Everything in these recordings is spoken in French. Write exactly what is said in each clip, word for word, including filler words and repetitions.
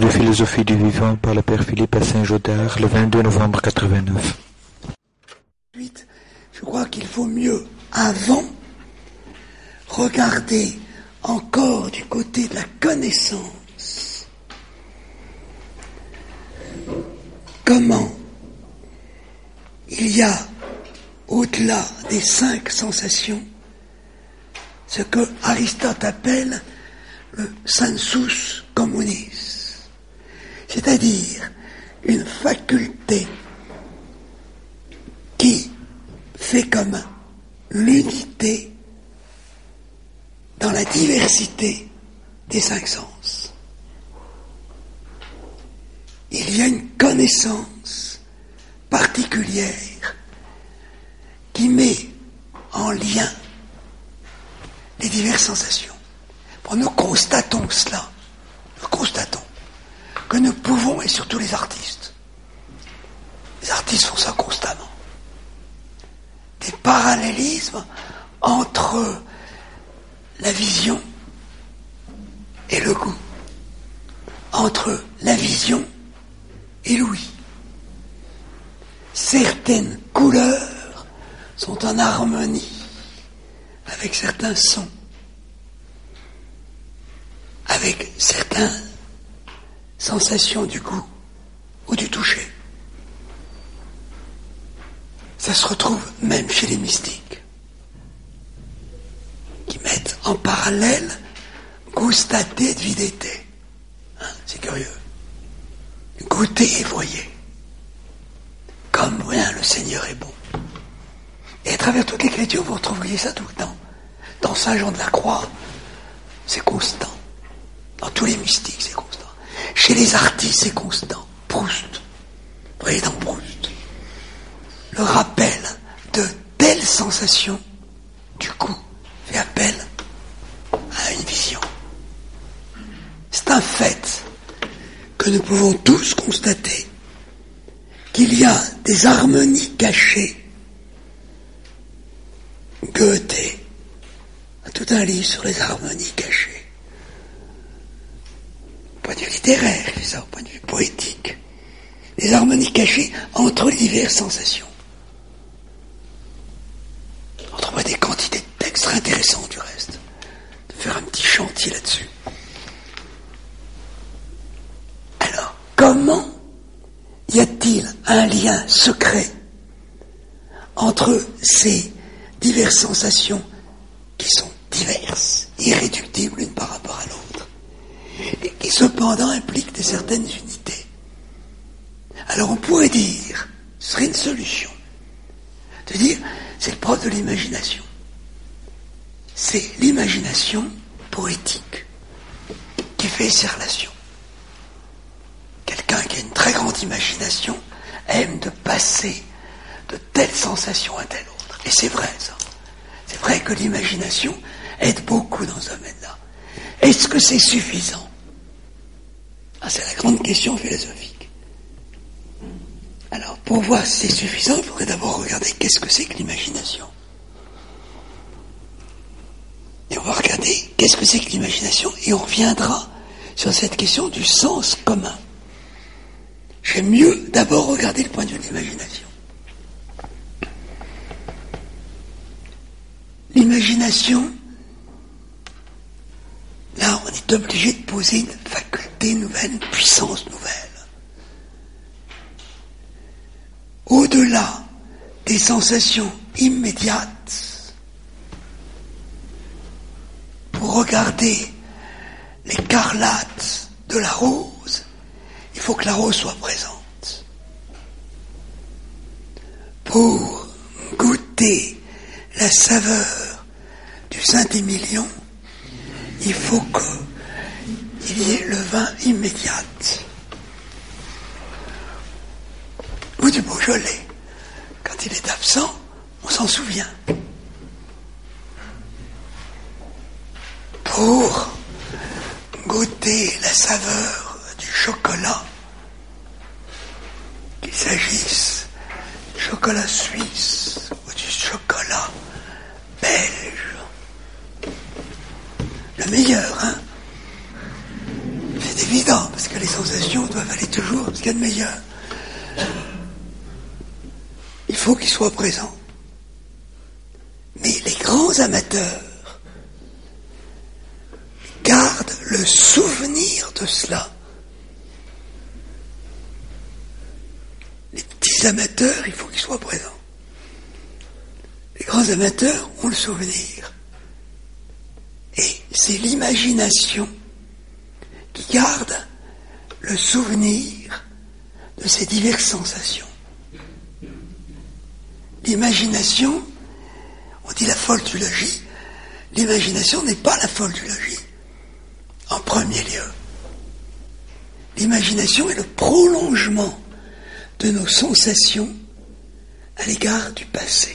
de philosophie du vivant par le père Philippe à Saint-Gaudard, le vingt-deux novembre quatre-vingt-neuf. Je crois qu'il faut mieux, avant, regarder encore du côté de la connaissance comment il y a, au-delà des cinq sensations, ce que Aristote appelle le sensus communis, c'est-à-dire une faculté qui fait commun l'unité dans la diversité des cinq sens. Il y a une connaissance particulière qui met en lien les diverses sensations. Bon, nous constatons cela, nous constatons que nous pouvons, et surtout les artistes, les artistes font ça constamment, des parallélismes entre la vision et le goût, entre la vision et l'ouïe. Certaines couleurs sont en harmonie avec certains sons, avec certaines sensations du goût ou du toucher. Ça se retrouve même chez les mystiques, qui mettent en parallèle gustate et videte. Hein, c'est curieux. Goûtez et voyez. Comme rien le Seigneur est bon. Et à travers toute l'Écriture, vous retrouveriez ça tout le temps. Dans Saint Jean de la Croix, c'est constant. Dans tous les mystiques, c'est constant. Chez les artistes, c'est constant. Proust. Vous voyez dans Proust. Le rappel de telles sensations, du coup, fait appel à une vision. C'est un fait que nous pouvons tous constater qu'il y a des harmonies cachées. Goethe a tout un livre sur les harmonies cachées. Au point de vue littéraire, c'est ça, au point de vue poétique. Les harmonies cachées entre les diverses sensations. On trouverait des quantités de textes très intéressants du reste. De faire un petit chantier là-dessus. Alors, comment y a-t-il un lien secret entre ces diverses sensations qui sont diverses, irréductibles l'une par rapport à l'autre, et qui cependant impliquent des certaines unités? Alors on pourrait dire, ce serait une solution, de dire, c'est le propre de l'imagination. C'est l'imagination poétique qui fait ces relations. Quelqu'un qui a une très grande imagination aime de passer de telle sensation à telle autre. Et c'est vrai, ça. C'est vrai que l'imagination aide beaucoup dans ce domaine-là. Est-ce que c'est suffisant? Ah, c'est la grande question philosophique. Alors, pour voir si c'est suffisant, il faudrait d'abord regarder qu'est-ce que c'est que l'imagination. Et on va regarder qu'est-ce que c'est que l'imagination, et on reviendra sur cette question du sens commun. J'aime mieux d'abord regarder le point de vue de l'imagination. L'imagination, là, on est obligé de poser une faculté nouvelle, une puissance nouvelle. Au-delà des sensations immédiates, pour regarder l'écarlate de la rose, il faut que la rose soit présente. Pour goûter la saveur du Saint-Émilion, il faut qu'il y ait le vin immédiat. Ou du Beaujolais. Quand il est absent, on s'en souvient. Pour goûter la saveur du chocolat, qu'il s'agisse du chocolat suisse ou du chocolat belge, le meilleur, hein, c'est évident, parce que les sensations doivent aller toujours ce qu'il y a de meilleur. Il faut qu'ils soient présents. Mais les grands amateurs gardent le souvenir de cela. Les petits amateurs, il faut qu'ils soient présents. Les grands amateurs ont le souvenir. Et c'est l'imagination qui garde le souvenir de ces diverses sensations. L'imagination, on dit la folle du logis, l'imagination n'est pas la folle du logis, en premier lieu. L'imagination est le prolongement de nos sensations à l'égard du passé.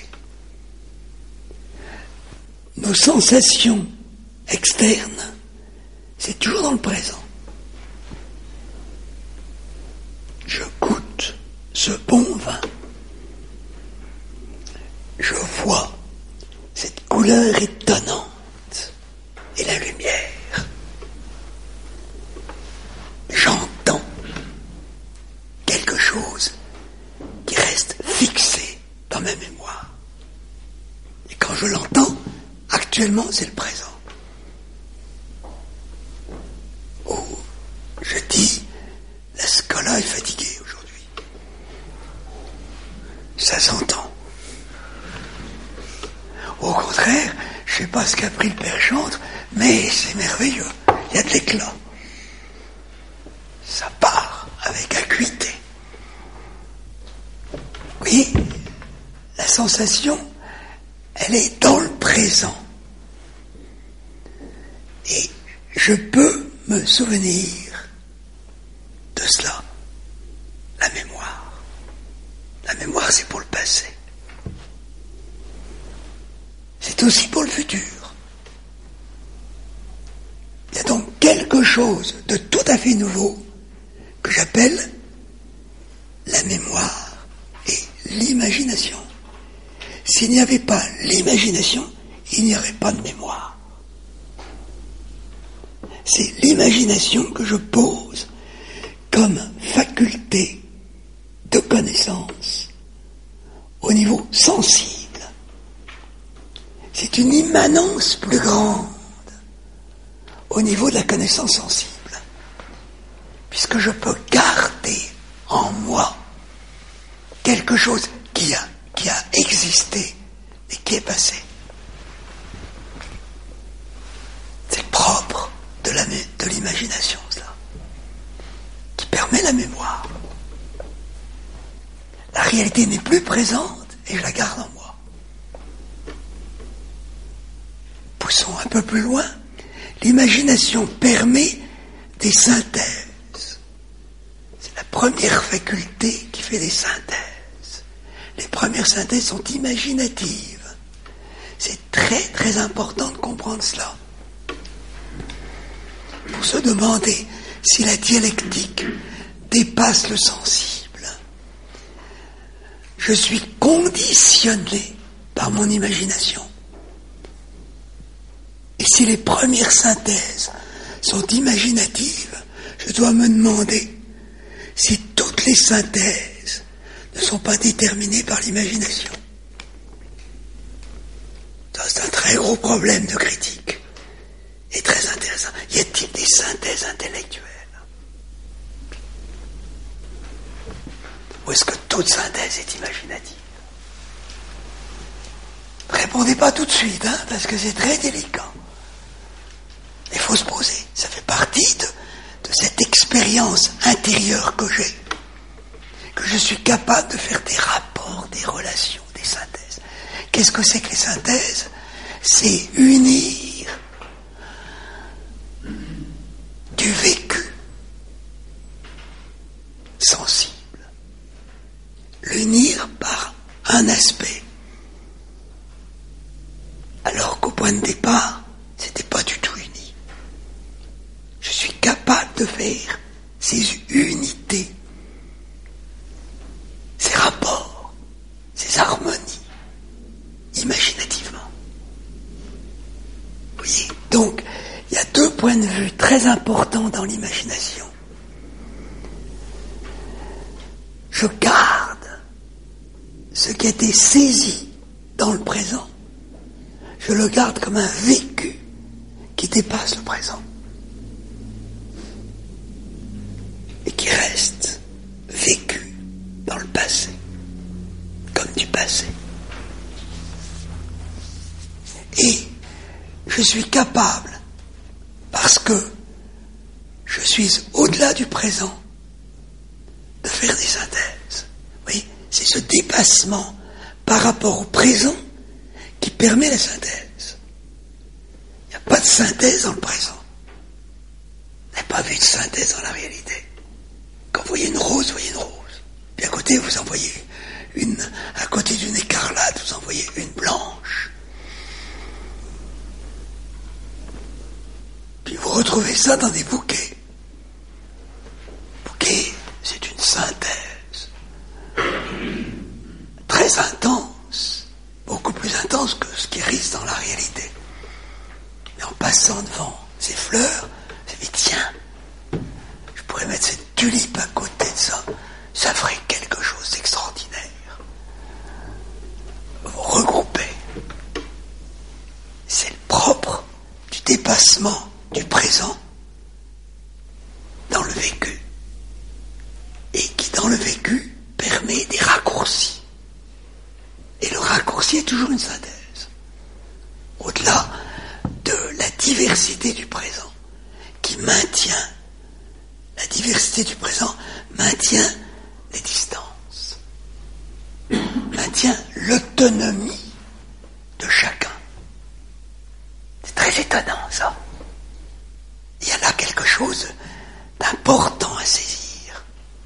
Nos sensations externes, c'est toujours dans le présent. Je goûte ce bon vin. Je vois cette couleur étonnante et la lumière. J'entends quelque chose qui reste fixé dans ma mémoire. Et quand je l'entends, actuellement, c'est le présent. Oh, je dis, la Scola est fatiguée aujourd'hui. Ça s'entend. Au contraire, je ne sais pas ce qu'a pris le père Chantre, mais c'est merveilleux. Il y a de l'éclat. Ça part avec acuité. Oui, la sensation, elle est dans le présent. Et je peux me souvenir de cela. La mémoire. La mémoire, c'est pour le passé. C'est aussi pour le futur. Il y a donc quelque chose de tout à fait nouveau que j'appelle la mémoire et l'imagination. S'il n'y avait pas l'imagination, il n'y aurait pas de mémoire. C'est l'imagination que je pose comme faculté de connaissance au niveau sensible. C'est une immanence plus grande au niveau de la connaissance sensible, puisque je peux garder en moi quelque chose qui a, qui a existé et qui est passé. C'est le propre de, la, de l'imagination, cela, qui permet la mémoire. La réalité n'est plus présente et je la garde en moi. Poussons un peu plus loin, l'imagination permet des synthèses. C'est la première faculté qui fait des synthèses. Les premières synthèses sont imaginatives. C'est très très important de comprendre cela. Pour se demander si la dialectique dépasse le sensible, je suis conditionné par mon imagination. Et si les premières synthèses sont imaginatives, je dois me demander si toutes les synthèses ne sont pas déterminées par l'imagination. Ça, c'est un très gros problème de critique et très intéressant. Y a-t-il des synthèses intellectuelles? Ou est-ce que toute synthèse est imaginative? Répondez pas tout de suite, hein, parce que c'est très délicat. Il faut se poser. Ça fait partie de, de cette expérience intérieure que j'ai, que je suis capable de faire des rapports, des relations, des synthèses. Qu'est-ce que c'est que les synthèses? C'est unir du vécu sensible, l'unir par un aspect, alors qu'au point de départ, c'était pas du tout uni. Je suis capable de faire ces unités, ces rapports, ces harmonies, imaginativement. Vous voyez, donc, il y a deux points de vue très très important dans l'imagination. Je garde ce qui a été saisi dans le présent. Je le garde comme un vécu qui dépasse le présent et qui reste vécu dans le passé, comme du passé. Et je suis capable, parce que je suis au-delà du présent, de faire des synthèses. Oui, c'est ce dépassement par rapport au présent qui permet la synthèse. Il n'y a pas de synthèse dans le présent. Vous n'avez pas vu de synthèse dans la réalité. Quand vous voyez une rose, vous voyez une rose. Puis à côté, vous en voyez une, à côté d'une écarlate, vous en voyez une blanche. Puis vous retrouvez ça dans des bouquets. Bouquet, c'est une synthèse très intense, beaucoup plus intense que ce qui risque dans la réalité. Mais en passant devant ces fleurs, je me dis, tiens, je pourrais mettre cette tulipe à côté de ça, ça ferait quelque chose d'extraordinaire. Vous regroupez. C'est le propre du dépassement du présent dans le vécu, et qui dans le vécu permet des raccourcis. Et le raccourci est toujours une synthèse, au-delà de la diversité du présent, qui maintient, la diversité du présent maintient les distances, maintient l'autonomie de chacun. C'est très étonnant ça. Il y a là quelque chose d'important à saisir.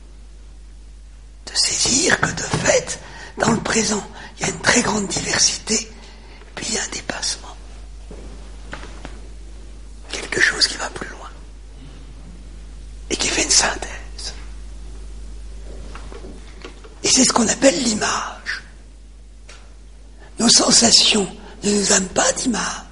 De saisir que de fait, dans le présent, il y a une très grande diversité, puis il y a un dépassement. Quelque chose qui va plus loin. Et qui fait une synthèse. Et c'est ce qu'on appelle l'image. Nos sensations ne nous donnent pas d'image.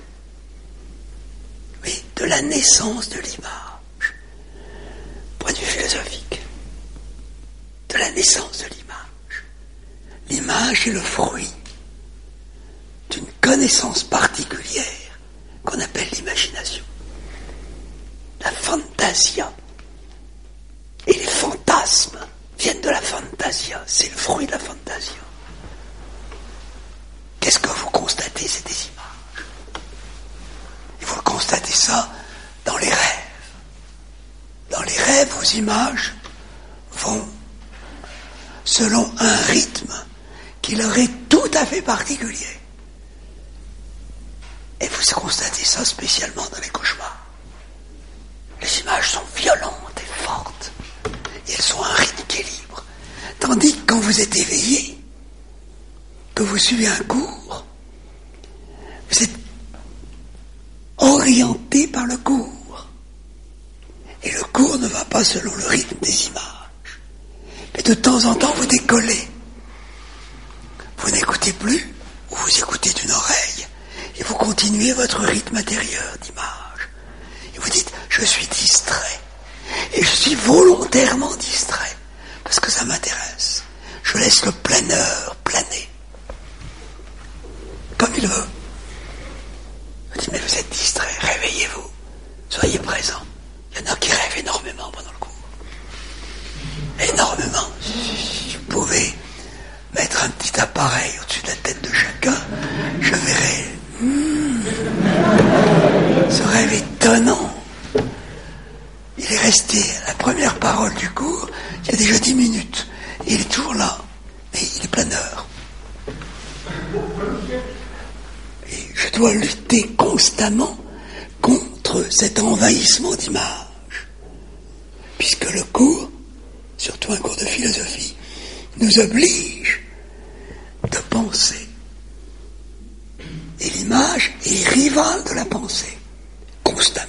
Oui, de la naissance de l'image. Point de vue philosophique. De la naissance de l'image. L'image est le fruit d'une connaissance particulière qu'on appelle l'imagination. La fantasia. Et les fantasmes viennent de la fantasia. C'est le fruit de la fantasia. Qu'est-ce que vous constatez? C'est des images. Et vous constatez ça dans les rêves. Dans les rêves, vos images vont selon un rythme qui leur est tout à fait particulier. Et vous constatez ça spécialement dans les cauchemars. Les images sont violentes et fortes. Et elles sont à un rythme qui est libre. Tandis que quand vous êtes éveillé, que vous suivez un cours, vous êtes orienté par le cours. Et le cours ne va pas selon le rythme des images. Mais de temps en temps, vous décollez. Vous n'écoutez plus, ou vous écoutez d'une oreille, et vous continuez votre rythme intérieur d'image. Et vous dites, je suis distrait. Et je suis volontairement distrait, parce que ça m'intéresse. Je laisse le planeur planer, comme il veut. Je dis, mais vous êtes distrait, réveillez-vous, soyez présent. Il y en a qui rêvent énormément pendant le cours. Énormément. Si vous pouvez mettre un petit appareil au-dessus de la tête de chacun, je verrai hmm, ce rêve étonnant. Il est resté à la première parole du cours, il y a déjà dix minutes, et il est toujours là, mais il est planeur. Et je dois lutter constamment contre cet envahissement d'images, puisque le cours, surtout un cours de philosophie, nous oblige de penser. Et l'image est rivale de la pensée, constamment.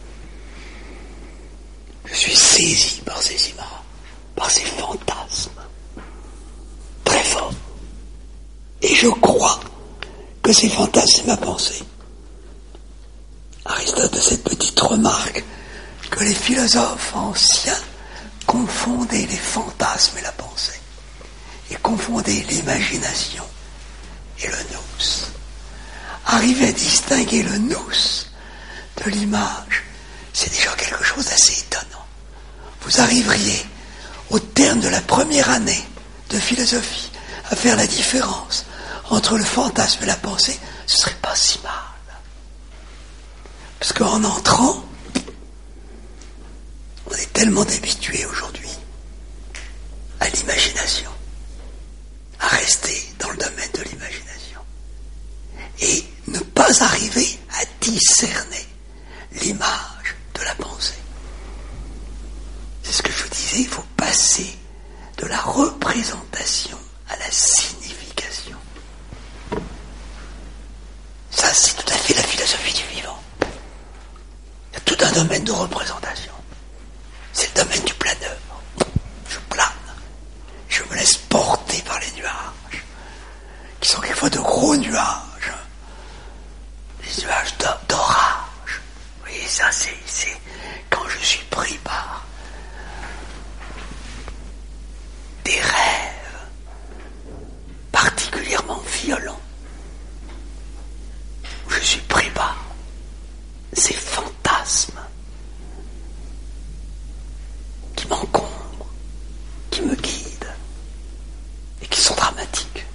Je suis saisi par ces images, par ces fantasmes, très fort. Et je crois que ces fantasmes, c'est ma pensée. Aristote a cette petite remarque que les philosophes anciens confondaient les fantasmes et la pensée, et confondaient l'imagination et le nous. Arriver à distinguer le nous de l'image, c'est déjà quelque chose d'assez étonnant. Vous arriveriez, au terme de la première année de philosophie, à faire la différence entre le fantasme et la pensée, ce ne serait pas si mal. Parce qu'en entrant, on est tellement habitué aujourd'hui à l'imagination, à rester dans le domaine de l'imagination, et ne pas arriver à discerner l'image de la pensée. C'est ce que je vous disais, il faut passer de la représentation à la signification. Ça, c'est tout à fait la philosophie du vivant. Il y a tout un domaine de représentation. C'est le domaine du planeur. Je plane. Je me laisse porter par les nuages, qui sont quelquefois de gros nuages. Des nuages d'orage. Vous voyez, ça, c'est, c'est quand je suis pris par des rêves particulièrement violents, où je suis pris par ces fantasmes qui m'encombrent, qui me guident et qui sont dramatiques.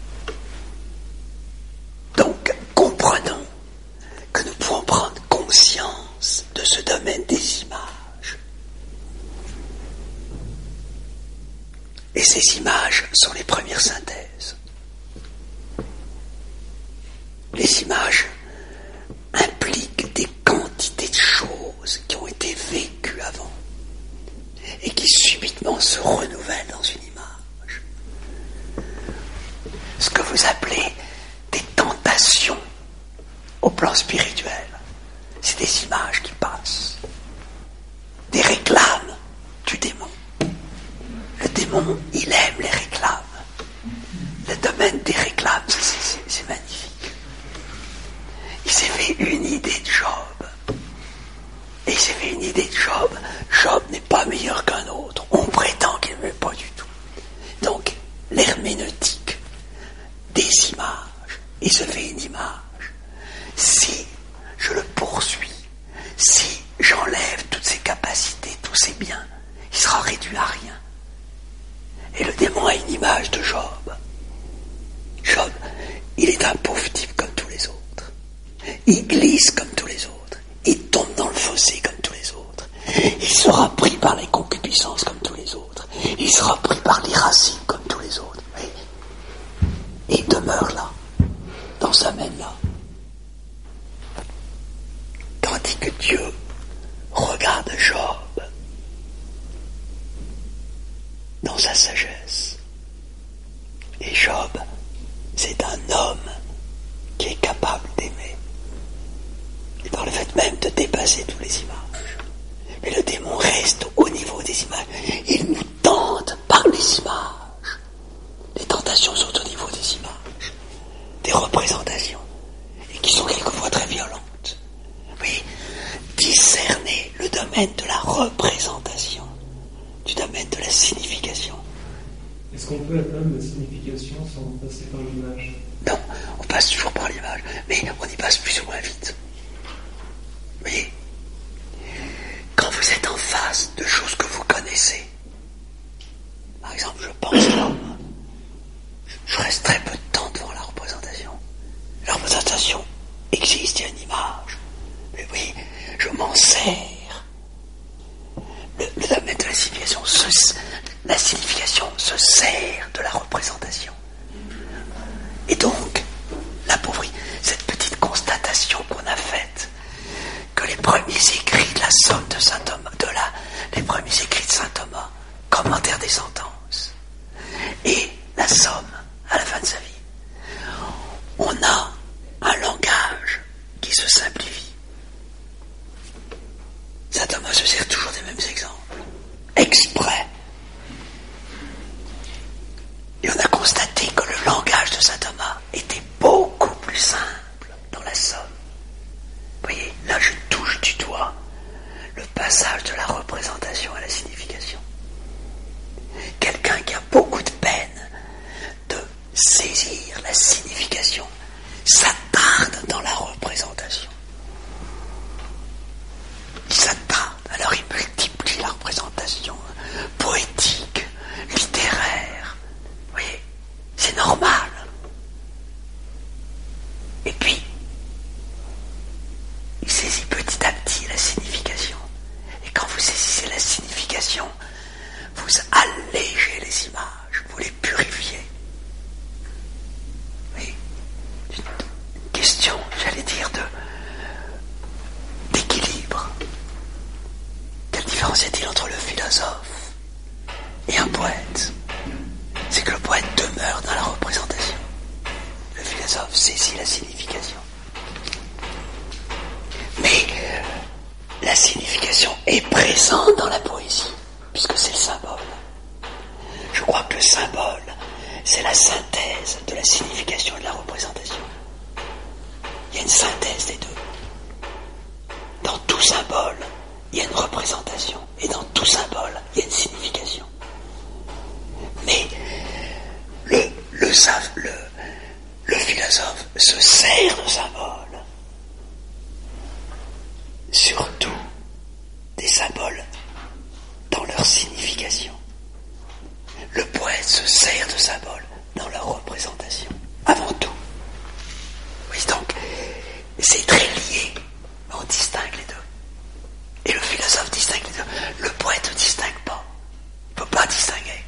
Donc, comprenons que nous pouvons prendre conscience de ce domaine des images. Et ces images sont les premières synthèses. Les images impliquent des quantités de choses qui ont été vécues avant et qui subitement se renouvellent dans une image. Ce que vous appelez des tentations au plan spirituel, c'est des images qui passent, des réclames du démon. Le démon, il aime les réclames. Le domaine des réclames, c'est, c'est, c'est magnifique. Il s'est fait une idée de Job. Et il s'est fait une idée de Job. Job n'est pas meilleur qu'un autre. On prétend qu'il ne l'est pas du tout. Donc, l'herméneutique des images. Il se fait une image. Si je le poursuis, si j'enlève toutes ses capacités, tous ses biens, il sera réduit à rien. Et le démon a une image de Job. Job, il est un pauvre type comme tous les autres. Il glisse comme tous les autres. Il tombe dans le fossé comme tous les autres. Il sera pris par les concupiscences comme tous les autres. Il sera pris par l'irascible comme tous les autres. Et il demeure là, dans ce domaine-là. Tandis que Dieu regarde Job dans sa sagesse. Et Job, c'est un homme qui est capable d'aimer. Et par le fait même de dépasser toutes les images. Mais le démon reste au niveau des images. Il nous tente par les images. Les tentations sont au niveau des images, des représentations, et qui sont quelquefois très violentes. Oui, discerner le domaine de la représentation, du domaine de la signification. Est-ce qu'on peut atteindre la signification sans passer par l'image? Non, on passe toujours par l'image, mais on y passe plus ou moins vite. Vous voyez, quand vous êtes en face de choses que vous connaissez, par exemple, je pense là, je reste très peu de temps devant la représentation. La représentation existe, il y a une image. Mais oui, je m'en sers. Le, le domaine de la signification, se, la signification se sert de la représentation. Et donc, l'appauvrit, cette petite constatation qu'on a faite, que les premiers écrits de la Somme de saint Thomas, de la, les premiers écrits de saint Thomas, commentaire des sentences, et la Somme à la fin de sa vie, on a un langage qui se simplifie. Saint Thomas se sert toujours des mêmes exemples, exprès. Et on a constaté que le langage de saint Thomas est représentation, vous allégez les images, vous les purifiez. Oui, une question, j'allais dire, de, d'équilibre. Quelle différence y a-t-il entre le philosophe et un poète? C'est que le poète demeure dans la représentation. Le philosophe saisit la signification. Mais la signification est présente dans la poésie, puisque c'est le symbole. Je crois que le symbole, c'est la synthèse de la signification et de la représentation. Il y a une synthèse des deux. Dans tout symbole, il y a une représentation, et dans tout symbole, il y a une signification. Mais le, le, le, le philosophe se sert de symboles, surtout des symboles dans leur signification. Le poète se sert de symboles dans leur représentation, avant tout. Oui, donc, c'est très lié, on distingue les deux. Et le philosophe distingue les deux. Le poète ne distingue pas, il ne peut pas distinguer.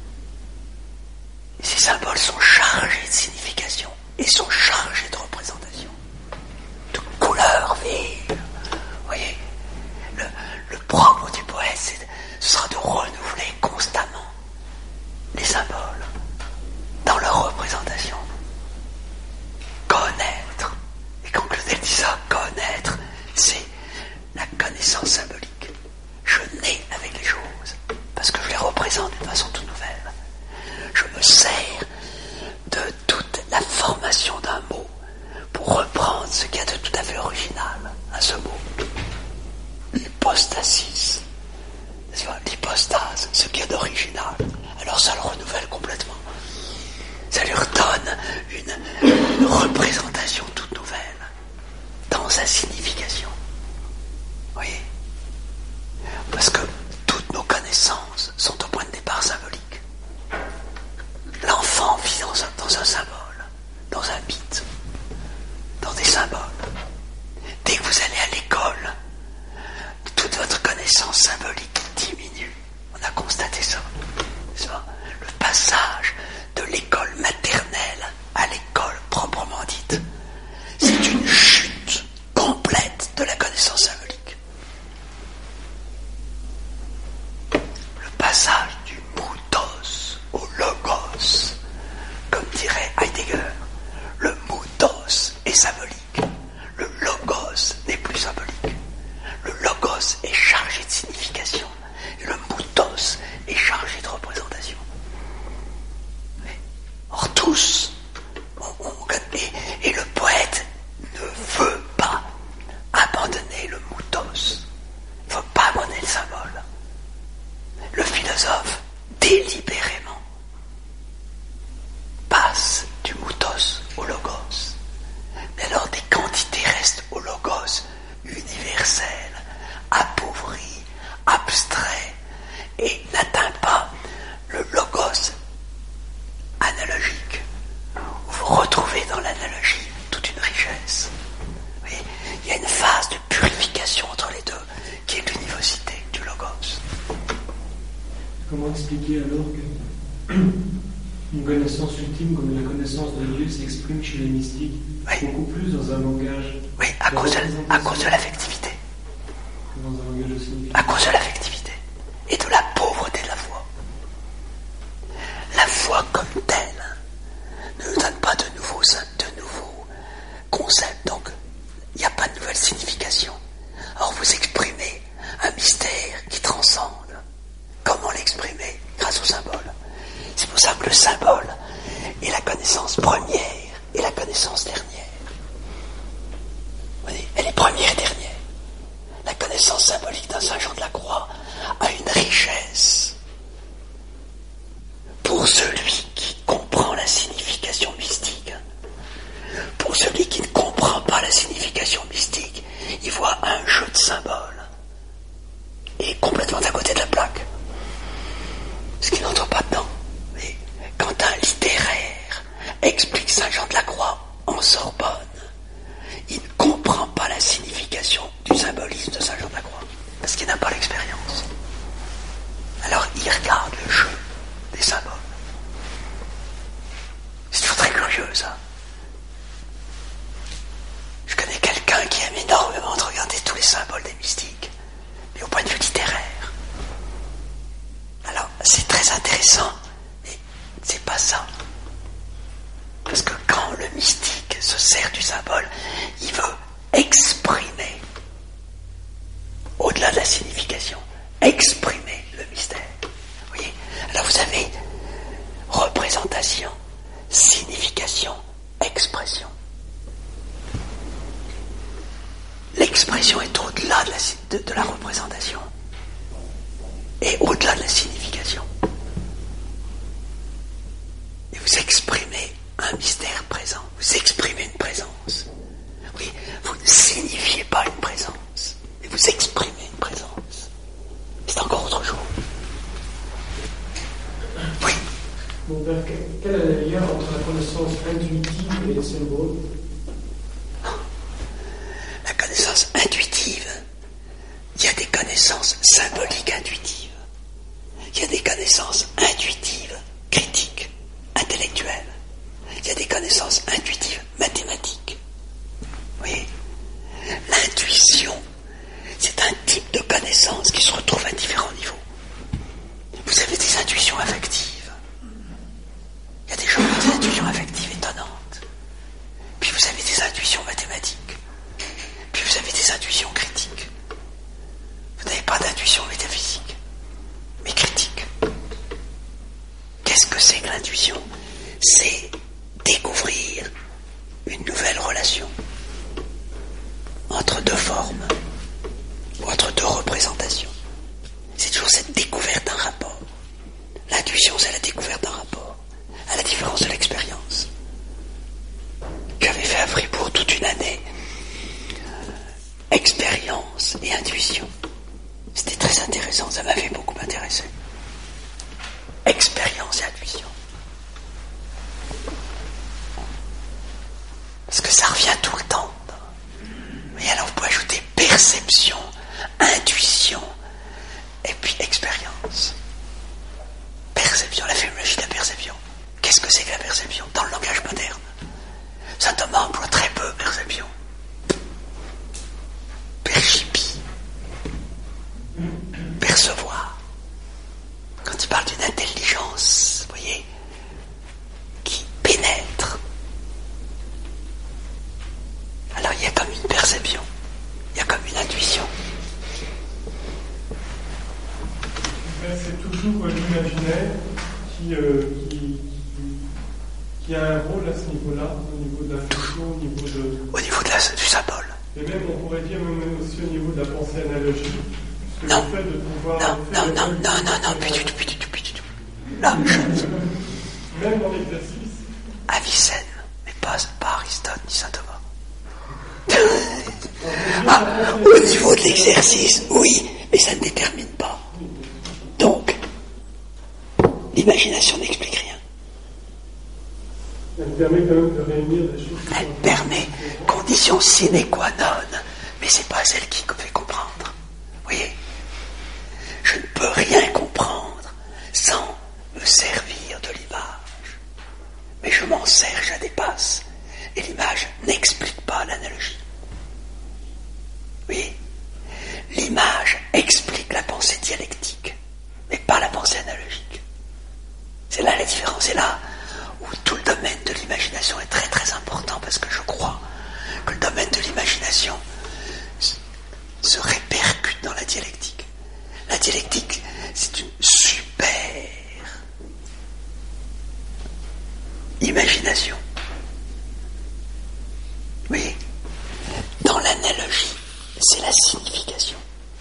Ces symboles sont chargés de signification et sont chargés de représentation, de couleurs vives. Vous voyez, le, le propre du poète, c'est, ce sera de renouveler constamment les symboles dans leur représentation. Connaître, et quand Claudel dit ça, connaître, c'est la connaissance symbolique. Je nais avec les choses, parce que je les représente d'une façon toute nouvelle. Je me sers de toute la formation d'un mot pour reprendre ce qu'il y a de tout à fait original à ce mot. L'hypostasis, n'est-ce pas? L'hypostase, ce qu'il y a d'original. Alors ça le renouvelle complètement. Ça lui redonne une, une représentation toute nouvelle dans sa signification. Vous voyez? Parce que toutes nos connaissances sont au point de départ symboliques. L'enfant vit dans un, dans un symbole, dans un mythe, dans des symboles. Dès que vous allez à l'école, toute votre connaissance symbolique diminue. On a constaté ça. ça. Le passage de l'école maternelle à l'école proprement dite, c'est une chute complète de la connaissance symbolique. Le passage du mutos au logos, comme dirait Heidegger, le mutos est symbolique, le logos n'est plus symbolique. Le logos est chargé de signification et le mutos est chargé de représentation. Or tous, on, on, et, et le poète ne veut pas abandonner le mutos, ne veut pas abandonner le symbole. Le philosophe, délibérément, passe du mutos au logos. Mais alors des quantités restent au logos universel, appauvri, abstrait, et n'atteint pas le logos analogique. Vous retrouvez dans l'analogie toute une richesse. Vous voyez, il y a une phase de purification entre les deux, qui est l'univocité du logos. Comment expliquer alors que une connaissance ultime comme la connaissance de Dieu s'exprime chez les mystiques, oui, beaucoup plus dans un langage... Oui, à cause de, à cause de l'affectivité. Dans un langage aussi. À cause de l'affectivité et de la pauvreté de la foi. La foi comme telle ne nous donne pas de nouveaux, de nouveaux concepts, donc il n'y a pas de nouvelle signification. Alors vous exprimez un mystère qui transcende. Comment l'exprimer? Grâce au symbole. C'est pour ça que le symbole est la connaissance première et la connaissance dernière. Vous voyez, elle est première et dernière. La connaissance symbolique d'un Saint Jean de la Croix a une richesse pour celui qui comprend la signification mystique. Pour celui qui ne comprend pas la signification mystique, il voit un jeu de symboles et complètement à côté de la plaque. Ce qui n'entre pas dedans. Mais quand un littéraire explique Saint Jean de la Croix en Sorbonne, il ne comprend pas la signification du symbolisme de Saint Jean de la Croix, parce qu'il n'a pas l'expérience. c'est très intéressant, mais c'est pas ça. Parce que quand le mystique se sert du symbole, il veut exprimer, au-delà de la signification, exprimer le mystère. Vous voyez ? Alors vous avez représentation, signification, expression. L'expression est au-delà de la, de, de la représentation et au-delà de la signification. Et vous exprimez un mystère présent, vous exprimez une présence. Oui, vous ne signifiez pas une présence, mais vous exprimez une présence. C'est encore autre chose. Oui. Mon père, quel est le lien entre la connaissance intuitive et le symbole ? La connaissance intuitive, il y a des connaissances symboliques intuitives. Il y a des connaissances intuitives, critiques, intellectuelles. Il y a des connaissances intuitives, mathématiques. Vous voyez ? L'intuition, c'est un type de connaissance qui se retrouve à différents niveaux. Vous avez des intuitions affectives. Il y a des gens qui ont des intuitions affectives étonnantes. Puis vous avez des intuitions mathématiques. Puis vous avez des intuitions critiques. Vous n'avez pas d'intuition métaphysique, mais critique. Qu'est-ce que c'est que l'intuition ? C'est découvrir une nouvelle relation entre deux formes ou entre deux représentations. C'est toujours cette découverte d'un rapport. L'intuition, c'est la découverte d'un rapport, à la différence de l'expérience. J'avais fait à Fribourg toute une année expérience et intuition. C'était très intéressant, ça m'avait beaucoup intéressé. Expérience et intuition. Parce que ça revient tout le temps. Et alors vous pouvez ajouter perception, intuition, et puis expérience. Perception, la phénoménologie de la perception. Qu'est-ce que c'est que la perception dans le langage moderne ? Saint Thomas emploie très peu perception. Percipie. Percevoir. Quand il parle d'une intelligence, vous voyez, qui pénètre. Alors il y a comme une perception, il y a comme une intuition. C'est toujours l'imaginaire qui, euh, qui, qui, qui a un rôle à ce niveau-là, au niveau de l'intuition, au niveau de... Au niveau de la, du symbole. Et même, on pourrait dire même aussi au niveau de la pensée analogique. Non, le fait de pouvoir non, non, non, non, non, non, plus du tout, plus du tout, plus du tout. Là, je... Même dans l'exercice. Avicenne, mais pas, pas Aristote ni Saint Thomas. Ah, au niveau de l'exercice, oui, mais ça ne détermine pas. Donc, l'imagination n'explique rien. Elle permet quand même de réunir des choses. Elle permet, condition sine qua non, mais c'est pas celle qui fait comprendre. Vous voyez, je ne peux rien comprendre sans me servir de l'image. Mais je m'en sers, je la dépasse. Et l'image n'explique pas l'analogie. Oui, l'image explique la pensée dialectique, mais pas la pensée analogique. C'est là la différence. C'est là où tout le domaine de l'imagination est très très important, parce que je crois que le domaine de l'imagination se répercute dans la dialectique. La dialectique, c'est une super imagination. Oui, dans l'analogie, c'est la signification.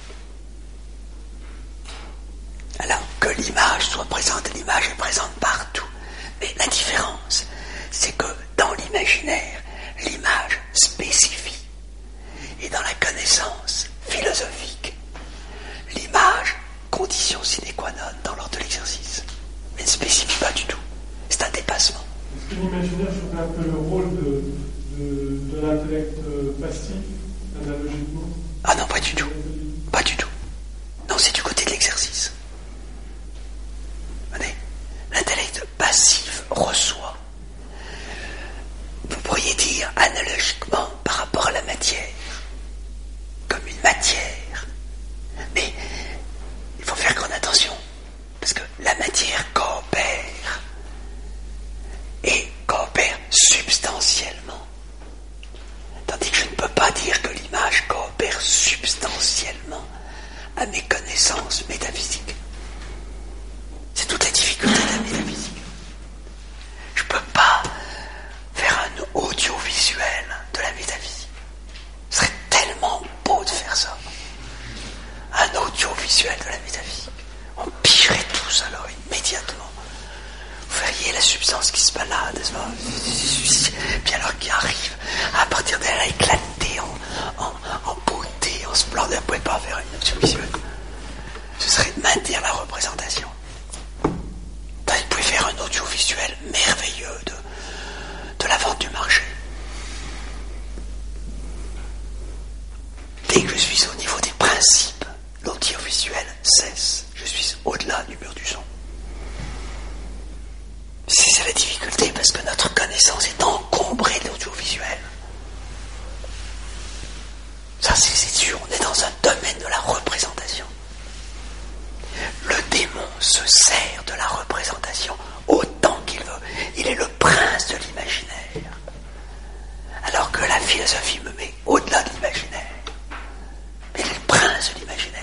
Alors que l'image soit présente, l'image est présente partout. Mais la différence, c'est que dans l'imaginaire, l'image spécifie. Et dans la connaissance philosophique, l'image, condition sine qua non dans l'ordre de l'exercice, mais ne spécifie pas du tout. C'est un dépassement. Est-ce que l'imaginaire jouerait un peu le rôle de, de, de l'intellect passif, analogiquement ? Ah non, pas du tout. Pas du tout. Non, c'est du côté de l'exercice. Venez. L'intellect passif reçoit. Vous pourriez dire analogiquement par rapport à la matière, comme une matière. Mais il faut faire grande attention, parce que la on pigerait tous alors immédiatement. Vous verriez la substance qui se balade, puis alors qui arrive à partir d'elle à éclater en, en, en beauté, en splendeur. Vous ne pouvez pas faire une audiovisuelle. Ce serait de maintenir la représentation. Vous pouvez faire un audiovisuel merveilleux de, de la vente du marché. Dès que je suis au niveau des principes, l'audiovisuel cesse. Je suis au-delà du mur du son. C'est la difficulté parce que notre connaissance est encombrée de l'audiovisuel. Ça, c'est sûr, on est dans un domaine de la représentation. Le démon se sert de la représentation autant qu'il veut. Il est le prince de l'imaginaire. Alors que la philosophie me met au-delà de l'imaginaire. Mais il est le prince de l'imaginaire.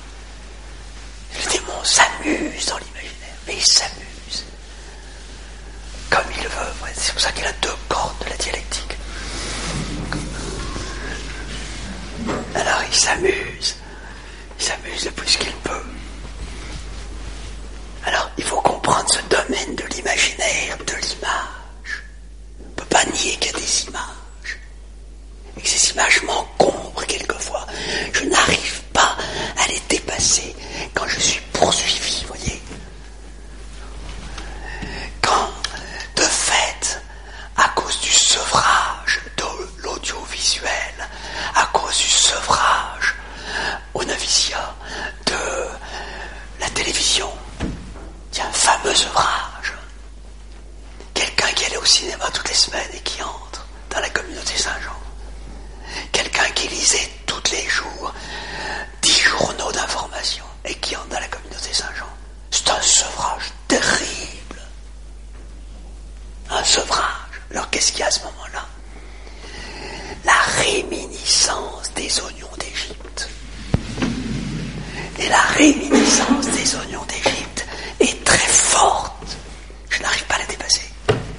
Le démon s'amuse dans l'imaginaire, mais il s'amuse comme il veut. C'est pour ça qu'il a deux cordes de la dialectique. Alors il s'amuse. Il s'amuse le plus qu'il peut. Alors il faut comprendre ce domaine de l'imaginaire, de l'image. On ne peut pas nier qu'il y a des images. Et que ces images m'encombrent quelquefois. Je n'arrive pas à les dépasser quand je suis poursuivi, vous voyez. Quand, de fait, à cause du sevrage de l'audiovisuel, à cause du sevrage au noviciat de la télévision, il y a un fameux sevrage. Quelqu'un qui allait au cinéma toutes les semaines et qui entre dans la communauté Saint-Jean. Quelqu'un qui lisait tous les jours dix journaux d'information et qui entre dans la communauté Saint-Jean. C'est un sevrage terrible. Un sevrage. Alors qu'est-ce qu'il y a à ce moment-là? La réminiscence des oignons d'Égypte. Et la réminiscence des oignons d'Égypte est très forte. Je n'arrive pas à la dépasser.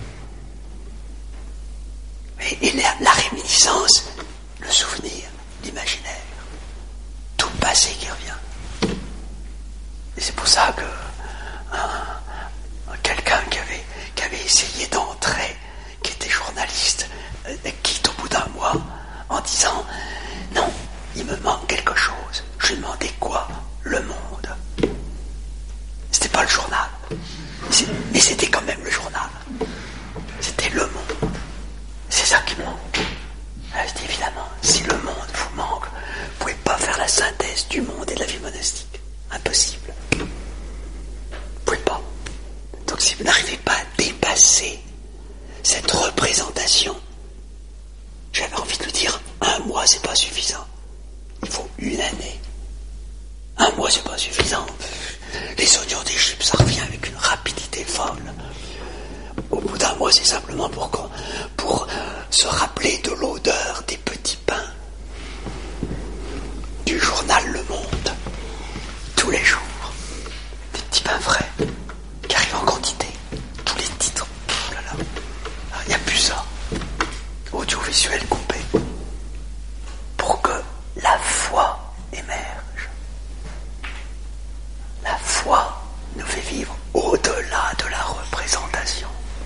Et, et la, la réminiscence, le souvenir, l'imaginaire, tout le passé qui revient. Et c'est pour ça que un, un, quelqu'un qui avait, qui avait essayé d'entrer, qui était journaliste, euh, quitte au bout d'un mois en disant « Non, il me manque quelque chose. » Je lui demandais quoi? Le monde. C'était pas le journal. C'est, mais c'était quand même le journal. C'était le monde. C'est ça qui manque. Alors, je dis évidemment, si le monde vous manque, vous ne pouvez pas faire la synthèse du monde et de la vie monastique. Impossible. Vous ne pouvez pas. Donc si vous n'arrivez pas à dépasser cette représentation, j'avais envie de vous dire, un mois c'est pas suffisant. Il faut une année. Un mois c'est pas suffisant. Les oignons d'Égypte, ça revient avec une rapidité folle. Au bout d'un mois, c'est simplement pour, pour se rappeler de l'odeur des petits pains du journal Le Monde, tous les jours. Des petits pains frais qui arrivent en quantité. Tous les titres. Oh là là. Il n'y a plus ça. Audiovisuel coupé. Pour que la foi émerge. La foi nous fait vivre au-delà de la représentation.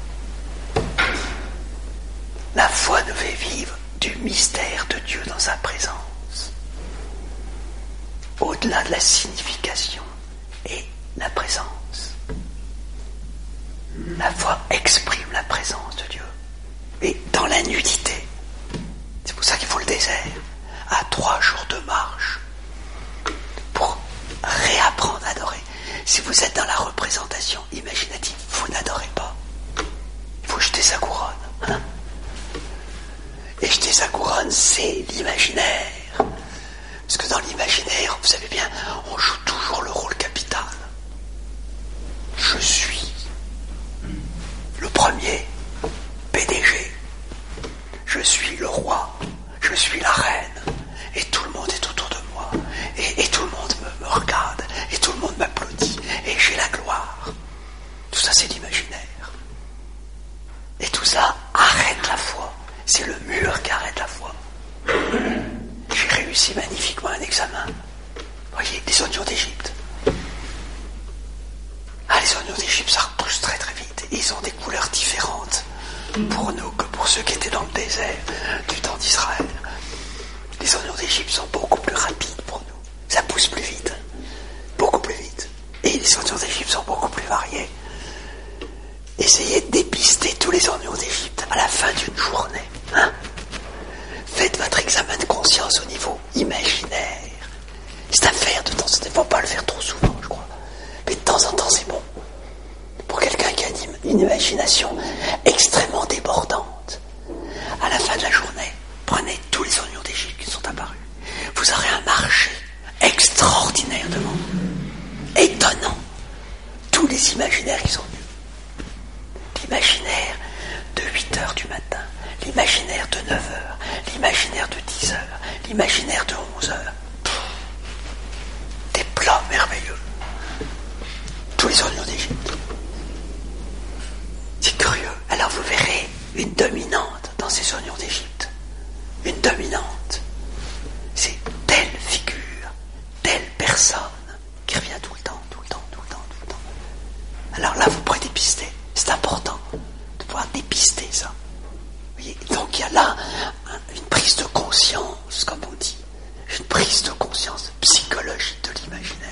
La foi nous fait vivre du mystère de Dieu dans sa présence. Au-delà de la signification et la présence. La foi exprime la présence de Dieu. Et dans la nudité. C'est pour ça qu'il faut le désert. À trois jours de marche. Pour réapprendre à adorer. Si vous êtes dans la représentation imaginative, vous n'adorez pas. Il faut jeter sa couronne. Hein? Et jeter sa couronne, c'est l'imaginaire. Parce que dans l'imaginaire, vous savez bien, on joue toujours le rôle capital. Je suis le premier P D G. Je suis le roi. Je suis la reine. Et tout le monde est autour de moi. Et, et tout le monde me, me regarde. Et tout le monde m'applaudit. Et j'ai pour nous que pour ceux qui étaient dans le désert du temps d'Israël. Les oignons d'Égypte sont beaucoup plus rapides pour nous. Ça pousse plus vite. Beaucoup plus vite. Et les oignons d'Égypte sont beaucoup plus variés. Essayez de dépister tous les oignons d'Égypte à la fin d'une journée. Hein? Faites votre examen de conscience au niveau imaginaire. C'est à faire de temps en temps. Il ne faut pas le faire trop souvent, je crois. Mais de temps en temps, c'est bon. Pour quelqu'un qui a une imagination extrêmement débordante, à la fin de la journée, prenez tous les oignons d'Égypte qui sont apparus. Vous aurez un marché extraordinaire devant vous. Étonnant. Tous les imaginaires qui sont venus. L'imaginaire de huit heures du matin, l'imaginaire de neuf heures, l'imaginaire de dix heures, l'imaginaire de onze heures. Des plats merveilleux. Tous les oignons d'Égypte. C'est curieux. Alors vous verrez une dominante dans ces oignons d'Égypte. Une dominante. C'est telle figure, telle personne qui revient tout le temps, tout le temps, tout le temps, tout le temps. Alors là, vous pourrez dépister. C'est important de pouvoir dépister ça. Vous voyez, donc il y a là une prise de conscience, comme on dit. Une prise de conscience psychologique de l'imaginaire.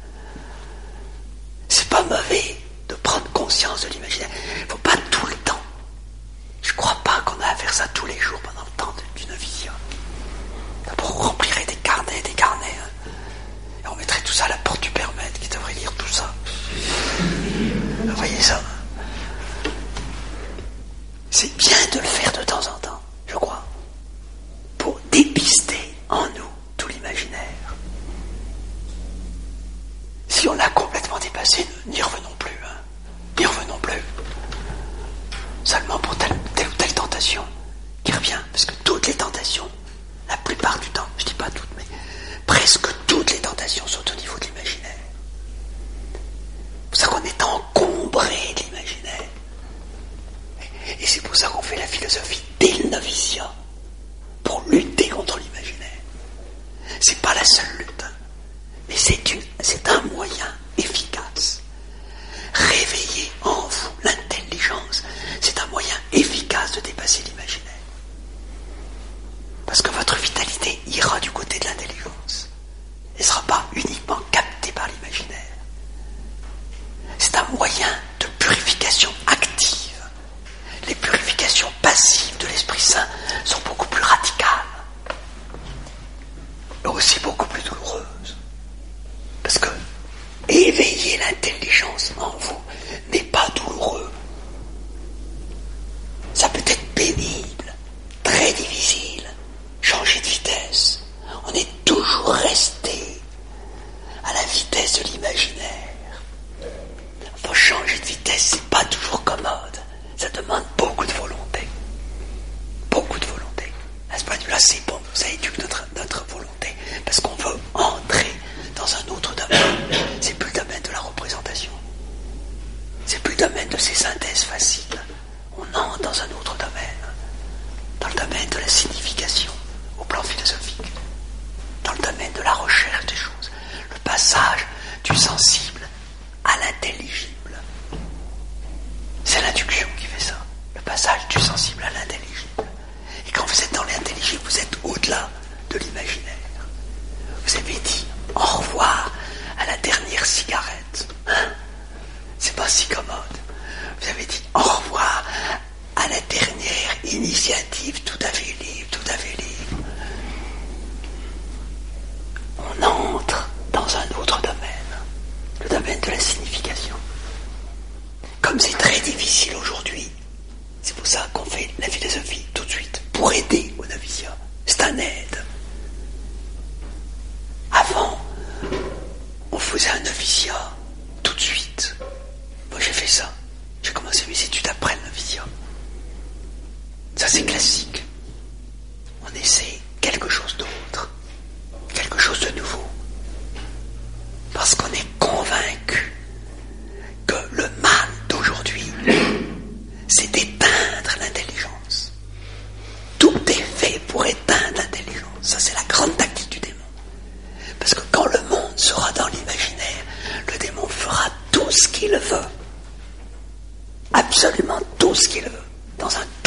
C'est pas mauvais de prendre conscience de l'imaginaire. Il ne faut pas tout le temps. Je ne crois pas qu'on a à faire ça tous les jours pendant le temps du noviciat. D'abord, on remplirait des carnets, des carnets. Hein. Et on mettrait tout ça à la porte du Père Maître qui devrait lire tout ça. Vous voyez ça? C'est bien de le faire de temps en temps, je crois, pour dépister en nous tout l'imaginaire. Si on l'a complètement dépassé, n'y revenons plus. Hein. N'y revenons plus. Seulement pour telle, telle ou telle tentation qui revient. Parce que toutes les tentations, la plupart du temps, je ne dis pas toutes, mais presque toutes les tentations sont au niveau de l'imaginaire. C'est pour ça qu'on est encombré de l'imaginaire. Et c'est pour ça qu'on fait la philosophie dès le noviciat, pour lutter contre l'imaginaire. C'est pas la seule lutte, hein, mais c'est, une, c'est un moyen efficace. Réveiller en vous l'intelligence, c'est un moyen efficace de dépasser l'imaginaire. Parce que votre vitalité ira du côté de l'intelligence. Elle ne sera pas uniquement captée par l'imaginaire. C'est un moyen de purification active. Les purifications passives de l'Esprit Saint sont beaucoup plus radicales, mais aussi beaucoup plus douloureuses. Parce que éveiller l'intelligence en vous n'est pas douloureux. Ça peut être pénible, très difficile, changer de vitesse. On est toujours resté à la vitesse de l'imaginaire. Faut changer de vitesse, c'est pas toujours commode. Ça demande beaucoup de volonté. Beaucoup de volonté. À ce point de vue-là, c'est bon, ça éduque notre, notre volonté. Parce qu'on veut entrer dans un autre domaine. C'est plus le domaine de la représentation. C'est plus le domaine de ces synthèses faciles. On entre dans un autre domaine. Dans le domaine de la signification, au plan philosophique. Dans le domaine de la recherche des choses. Le passage du sensible à l'intelligible. C'est l'induction qui fait ça. Le passage du sensible à l'intelligible. Et quand vous êtes dans l'intelligible, vous êtes au-delà de l'imaginaire. Vous avez dit au revoir à la dernière cigarette. Hein? C'est pas si commode. Vous avez dit au revoir à la dernière initiative tout à fait libre, tout à fait libre. On entre dans un autre domaine, le domaine de la signification. Comme c'est très difficile aujourd'hui, c'est pour ça qu'on fait la philosophie tout de suite, pour aider au noviciat. C'est un aide. Avant, on faisait un noviciat tout de suite. Moi j'ai fait ça. J'ai commencé mes études après le noviciat. Ça c'est classique. On essaie quelque chose d'autre, quelque chose de nouveau. Parce qu'on est convaincu que le mal d'aujourd'hui, c'est d'éteindre l'intelligence. Tout est fait pour éteindre l'intelligence. Ça, c'est la grande tactique du démon. Parce que quand le monde sera dans l'imaginaire, le démon fera tout ce qu'il veut. Absolument tout ce qu'il veut. Dans un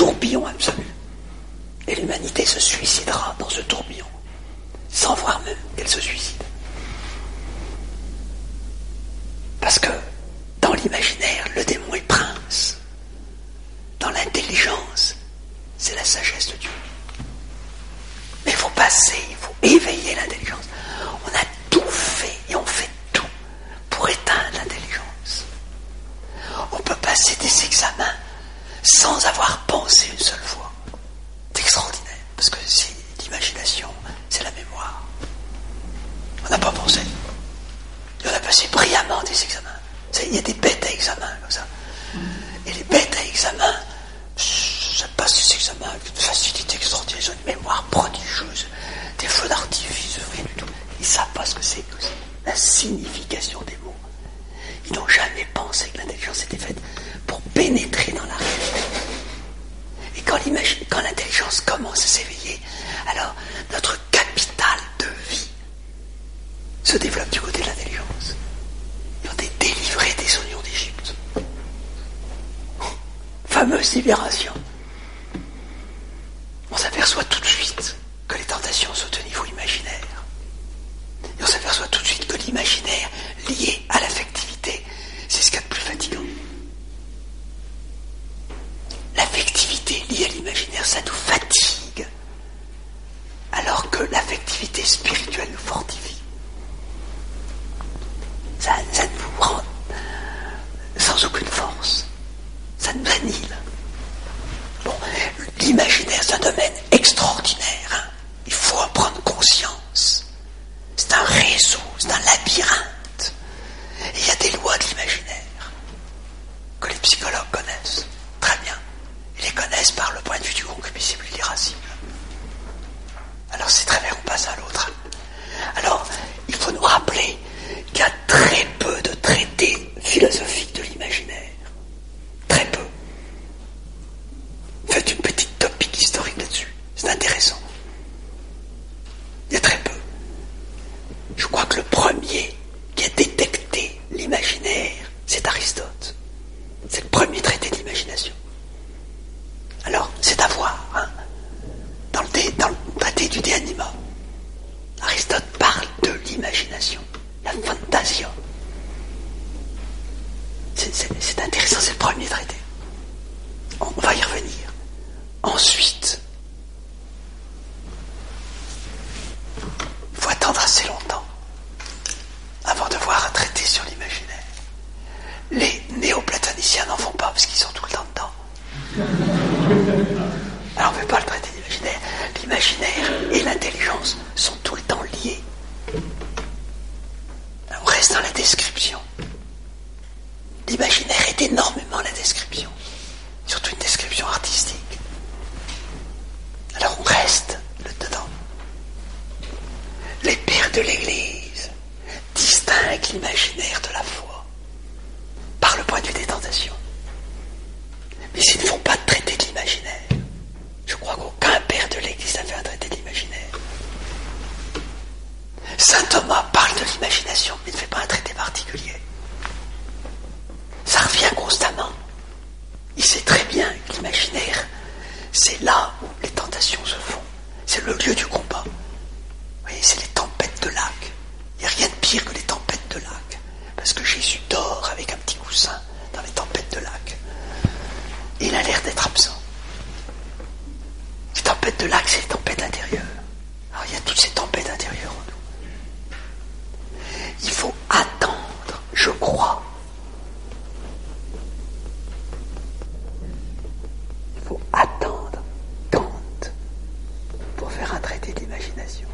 l'imaginaire, le démon est prince. Dans l'intelligence, c'est la sagesse de Dieu. Mais il faut passer, il faut éveiller l'intelligence. On a tout fait et on fait tout pour éteindre l'intelligence. On peut passer des examens sans avoir pensé une seule fois. C'est extraordinaire, parce que c'est l'imagination, c'est la mémoire. On n'a pas pensé. Et on a passé brillamment des examens. Il y a des bêtes à examen comme ça. Et les bêtes à examen, ça passe ces examens avec une facilité extraordinaire, ils ont une mémoire prodigieuse, des feux d'artifice, rien du tout. Ils ne savent pas ce que c'est aussi. La signification des mots. Ils n'ont jamais pensé que l'intelligence était faite pour pénétrer dans la réalité. Et quand, quand l'intelligence commence à s'éveiller, alors notre capital de vie se développe du côté de l'intelligence. Et on est délivré des oignons d'Égypte. Fameuse libération. On s'aperçoit tout de suite que les tentations sont au niveau imaginaire. Et on s'aperçoit tout de suite que l'imaginaire lié à l'affectivité, c'est ce qu'il y a de plus fatigant. L'affectivité liée à l'imaginaire, ça nous fatigue, alors que l'affectivité spirituelle nous fortifie. Ça, ça nous rend sans aucune force. Ça nous annihile. Bon, l'imaginaire, c'est un domaine extraordinaire. Hein. Il faut en prendre conscience. C'est un réseau, c'est un labyrinthe. Et il y a des lois de l'imaginaire que les psychologues connaissent très bien. Ils les connaissent par le point de vue du concupiscible et de l'irascible. Alors c'est très bien qu'on passe à l'autre. Alors, il faut nous rappeler qu'il y a très peu de traités philosophiques de l'imaginaire. Très peu. Faites une petite topique historique là-dessus. C'est intéressant. Il y a très peu. Je crois que le premier qui a détecté l'imaginaire, c'est Aristote. C'est le premier traité de l'imagination. Alors, c'est à voir. Hein. Dans, le dé, dans le traité du De Anima, Aristote parle de l'imagination, la fantasia. C'est, c'est, c'est intéressant, c'est le premier traité. On va y revenir. Ensuite, il faut attendre assez longtemps avant de voir un traité sur l'imaginaire. Les néoplatoniciens n'en font pas parce qu'ils sont tout le temps dedans. Alors on ne fait pas le traité d'imaginaire. L'imaginaire et l'intelligence sont tout le temps liés. Alors on reste dans la description. L'imaginaire est énormément la description, surtout une description artistique. Alors on reste là-dedans. Les pères de l'Église distinguent l'imaginaire de la foi par le point de vue des tentations. Mais ils ne font pas de traité de l'imaginaire. Je crois qu'aucun père de l'Église n'a fait un traité de l'imaginaire. Saint Thomas parle de l'imagination, mais ne fait pas un traité particulier. Ça revient constamment. Il sait très bien que l'imaginaire, c'est là où les tentations se font. C'est le lieu du combat. Vous voyez, c'est les tempêtes de lac. Il n'y a rien de pire que les tempêtes de lac. Parce que Jésus dort avec un petit coussin dans les tempêtes de lac. Et il a l'air d'être absent. Les tempêtes de lac, c'est les tempêtes intérieures. Alors il y a toutes ces tempêtes intérieures en nous. Il faut attendre, je crois. Il faut attendre Kant pour faire un traité de l'imagination.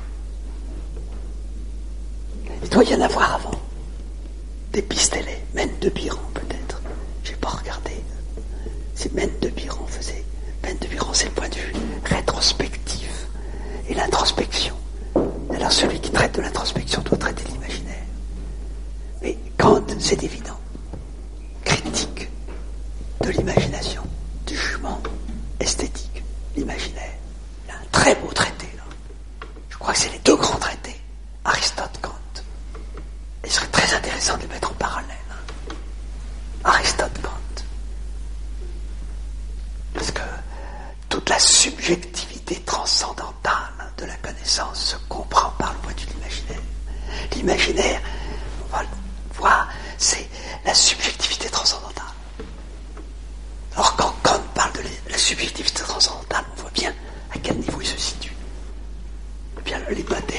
Il doit y en avoir avant. Des Pistélés, Mène de Biran peut-être. Je n'ai pas regardé. C'est Mène de Biran faisait. Mène de Biran, c'est le point de vue rétrospectif et l'introspection. Alors celui qui traite de l'introspection doit traiter de l'imaginaire. Mais Kant, c'est évident. Critique de l'imagination, du jugement esthétique, l'imaginaire. Il y a un très beau traité là. Je crois que c'est les deux grands traités, Aristote-Kant. Il serait très intéressant de les mettre en parallèle. Hein. Aristote-Kant. Parce que toute la subjectivité transcendantale de la connaissance se comprend par le point de vue de l'imaginaire. L'imaginaire, on va le voir, c'est la subjectivité transcendantale subjectivité transcendantale, on voit bien à quel niveau il se situe. Eh bien, les batailles